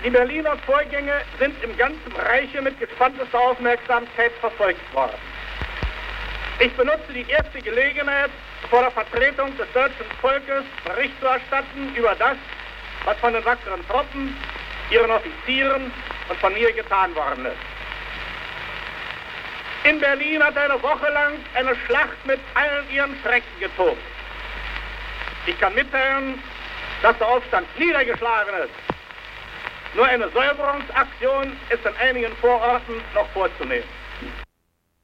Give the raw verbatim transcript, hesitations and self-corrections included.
Die Berliner Vorgänge sind im ganzen Reiche mit gespanntester Aufmerksamkeit verfolgt worden. Ich benutze die erste Gelegenheit, vor der Vertretung des deutschen Volkes Bericht zu erstatten über das, was von den wackeren Truppen, ihren Offizieren und von mir getan worden ist. In Berlin hat eine Woche lang eine Schlacht mit allen ihren Schrecken getobt. Ich kann mitteilen, dass der Aufstand niedergeschlagen ist. Nur eine Säuberungsaktion ist in einigen Vororten noch vorzunehmen.